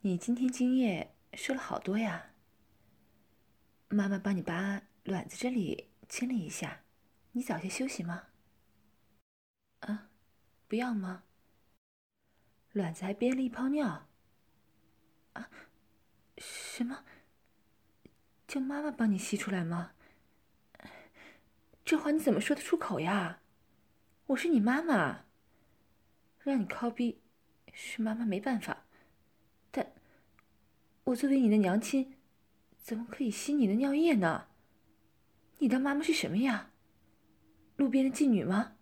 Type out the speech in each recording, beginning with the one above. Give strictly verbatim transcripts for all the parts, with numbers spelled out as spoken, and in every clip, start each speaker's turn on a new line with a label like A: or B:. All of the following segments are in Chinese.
A: 你今天精液射了好多呀。妈妈帮你把卵子这里清理一下，你早些休息吗？啊，不要吗？卵子还憋了一泡尿。啊，什么？叫妈妈帮你吸出来吗？这话你怎么说得出口呀？我是你妈妈，让你靠逼是妈妈没办法，但我作为你的娘亲，怎么可以吸你的尿液呢？你当妈妈是什么呀？路边的妓女吗？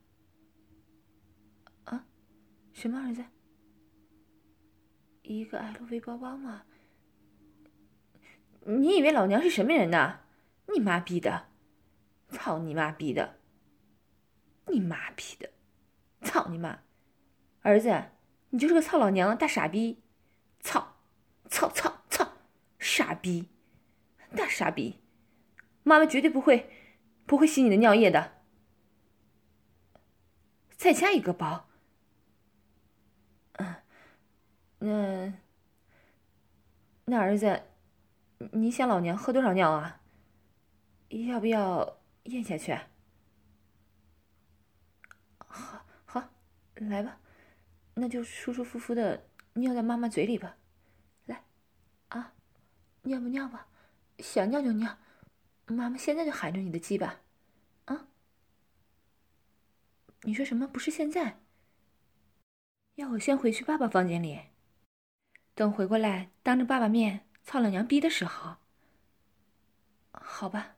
A: 啊，什么儿子？一个 L V 包包吗？你以为老娘是什么人呐？你妈逼的！操你妈逼的！你妈逼的！操你妈！儿子，你就是个操老娘的大傻逼！操！操操操！傻逼！大傻逼！妈妈绝对不会，不会吸你的尿液的。再加一个包。嗯，那那儿子，你想老娘喝多少尿啊？要不要咽下去？好，好，来吧，那就舒舒服服的尿在妈妈嘴里吧。来，啊，尿吧尿吧，想尿就尿，妈妈现在就含着你的鸡巴。啊，你说什么？不是现在？要我先回去爸爸房间里，等回过来当着爸爸面操老娘逼的时候。好吧。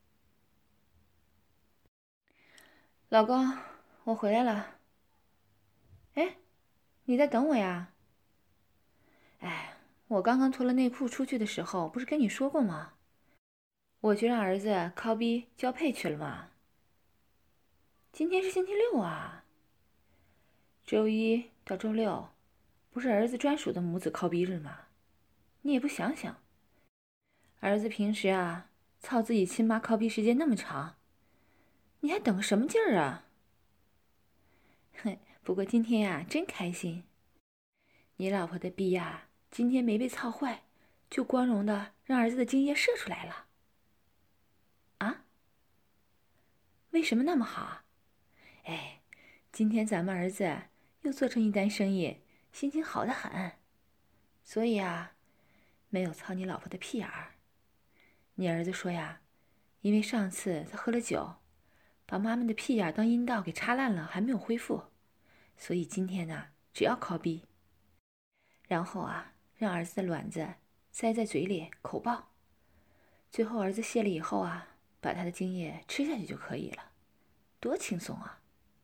A: 老公，我回来了。哎，你在等我呀？哎，我刚刚脱了内裤出去的时候，不是跟你说过吗？我去让儿子靠逼交配去了吗？今天是星期六啊，周一到周六，不是儿子专属的母子靠逼日吗？你也不想想，儿子平时啊，操自己亲妈靠逼时间那么长，你还等个什么劲儿啊？哼，不过今天呀，真开心。你老婆的逼呀，今天没被操坏，就光荣的让儿子的精液射出来了。啊？为什么那么好？哎，今天咱们儿子又做成一单生意，心情好得很。所以啊，没有操你老婆的屁眼儿。你儿子说呀，因为上次他喝了酒，把妈妈的屁眼当阴道给插烂了，还没有恢复，所以今天呢，只要靠逼。然后啊，让儿子的卵子塞在嘴里口爆，最后儿子泄了以后啊，把他的精液吃下去就可以了，多轻松啊！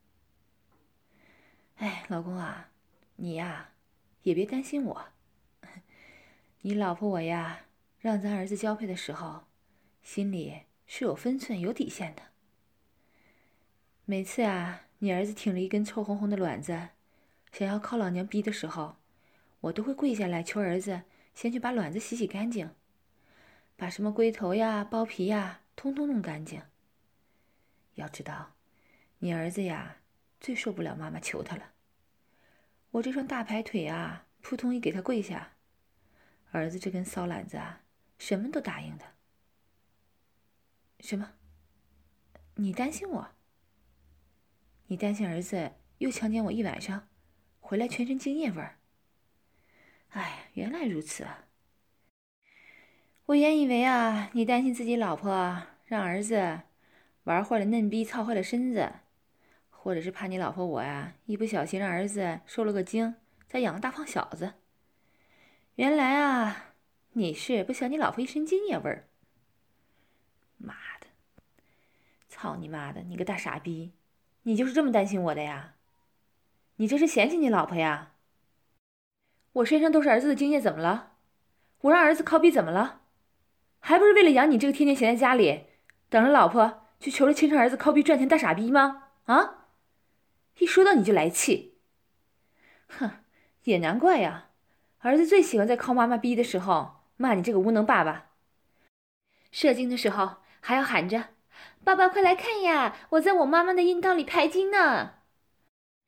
A: 哎，老公啊，你呀也别担心我，你老婆我呀，让咱儿子交配的时候，心里是有分寸、有底线的。每次啊，你儿子挺着一根臭烘烘的卵子，想要靠老娘逼的时候，我都会跪下来求儿子先去把卵子洗洗干净，把什么龟头呀、包皮呀，通通弄干净。要知道，你儿子呀，最受不了妈妈求他了。我这双大排腿啊，扑通一给他跪下，儿子这根骚懒子啊，什么都答应的。什么？你担心我？你担心儿子又强奸我一晚上，回来全身精液味儿？哎，原来如此啊！我原以为啊，你担心自己老婆让儿子玩坏了嫩逼，操坏了身子，或者是怕你老婆我呀，一不小心让儿子受了个惊，再养个大胖小子。原来啊，你是不想你老婆一身精液味儿。妈的，操你妈的，你个大傻逼！你就是这么担心我的呀？你这是嫌弃你老婆呀？我身上都是儿子的精液，怎么了？我让儿子靠逼怎么了？还不是为了养你这个天天闲在家里等着老婆去求着亲生儿子靠逼赚钱大傻逼吗？啊！一说到你就来气。哼，也难怪呀，儿子最喜欢在靠妈妈逼的时候骂你这个无能爸爸。射精的时候还要喊着：“爸爸快来看呀，我在我妈妈的阴道里排精呢。”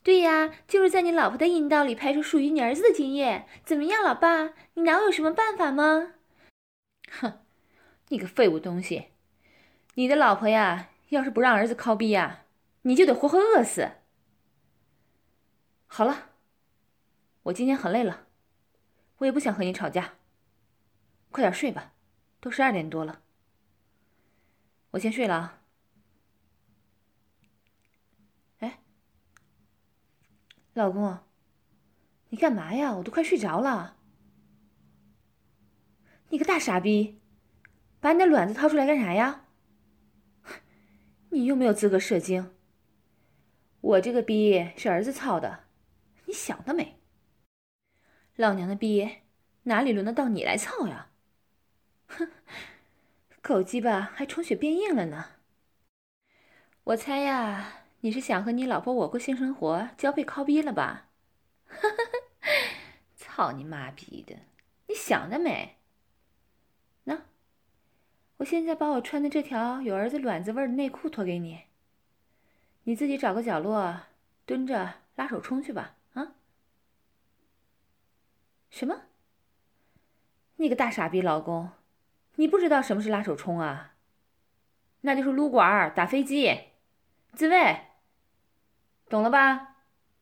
A: 对呀，就是在你老婆的阴道里排出属于你儿子的精液。怎么样，老爸，你拿我有什么办法吗？哼，你个废物东西！你的老婆呀，要是不让儿子靠逼呀，你就得活活饿死。好了，我今天很累了，我也不想和你吵架。快点睡吧，都十二点多了。我先睡了啊。哎，老公，你干嘛呀？我都快睡着了。你个大傻逼，把你的卵子掏出来干啥呀？你又没有资格射精。我这个逼是儿子操的，你想得美！老娘的逼哪里轮得到你来操呀？哼，狗鸡巴还充血变硬了呢。我猜呀，你是想和你老婆我过性生活，交配靠逼了吧？操你妈逼的！你想得美！那，我现在把我穿的这条有儿子卵子味的内裤脱给你，你自己找个角落蹲着拉手冲去吧。啊？什么？你个大傻逼老公，你不知道什么是拉手冲啊？那就是撸管打飞机，自慰，懂了吧？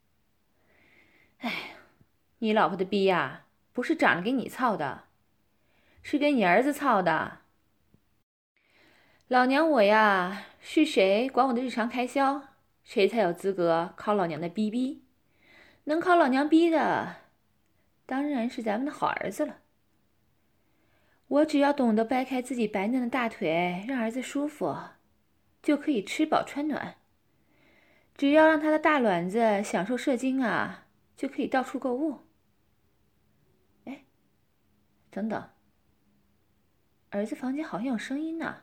A: 哎，你老婆的逼呀，不是长着给你操的，是给你儿子操的。老娘我呀，是谁管我的日常开销，谁才有资格靠老娘的逼逼。能靠老娘逼的，当然是咱们的好儿子了。我只要懂得掰开自己白嫩的大腿，让儿子舒服，就可以吃饱穿暖。只要让他的大卵子享受射精啊，就可以到处购物。哎，等等，儿子房间好像有声音呢。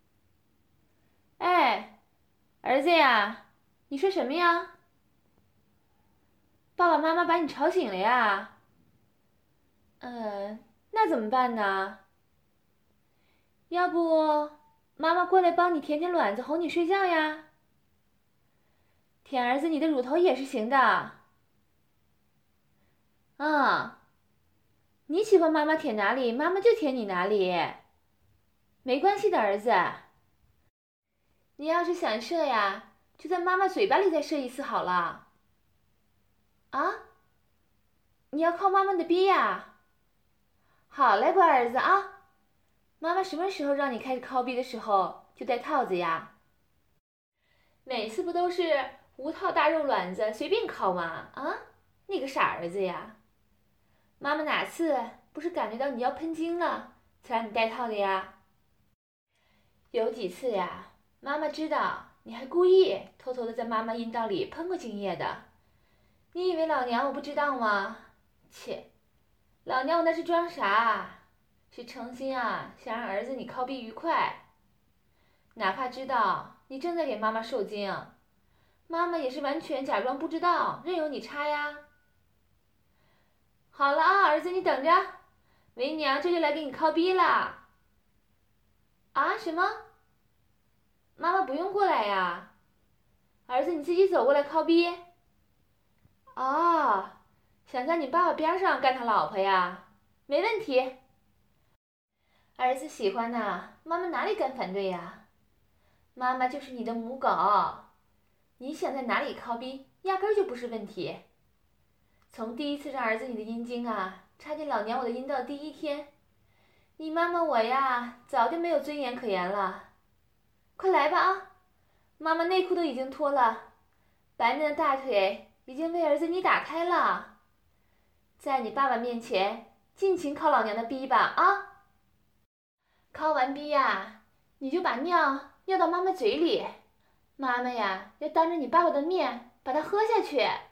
A: 哎，儿子呀，你说什么呀？爸爸妈妈把你吵醒了呀？嗯，那怎么办呢？要不妈妈过来帮你舔舔卵子，哄你睡觉呀？舔儿子你的乳头也是行的。嗯，你喜欢妈妈舔哪里，妈妈就舔你哪里，没关系的，儿子。你要是想射呀，就在妈妈嘴巴里再射一次好了。啊？你要靠妈妈的逼呀？好嘞，乖儿子啊。妈妈什么时候让你开始靠逼的时候就戴套子呀？每次不都是无套大肉卵子随便靠吗？啊，你个傻儿子呀！妈妈哪次不是感觉到你要喷精了才让你戴套的呀？有几次呀，妈妈知道你还故意偷偷的在妈妈阴道里喷过精液的。你以为老娘我不知道吗？切，老娘我那是装傻，是诚心啊，想让儿子你靠逼愉快。哪怕知道你正在给妈妈受精，妈妈也是完全假装不知道，任由你插呀。好了啊，儿子你等着，为娘这就来给你靠逼了。啊？什么？妈妈不用过来呀？儿子你自己走过来靠逼。哦，想在你爸爸边上干他老婆呀？没问题。儿子喜欢呐，妈妈哪里敢反对呀？妈妈就是你的母狗，你想在哪里靠逼，压根儿就不是问题。从第一次让儿子你的阴茎啊插进老娘我的阴道第一天，你妈妈我呀早就没有尊严可言了。快来吧啊！妈妈内裤都已经脱了，白嫩的大腿已经为儿子你打开了，在你爸爸面前尽情靠老娘的逼吧啊！靠完逼呀，你就把尿尿到妈妈嘴里，妈妈呀要当着你爸爸的面把它喝下去。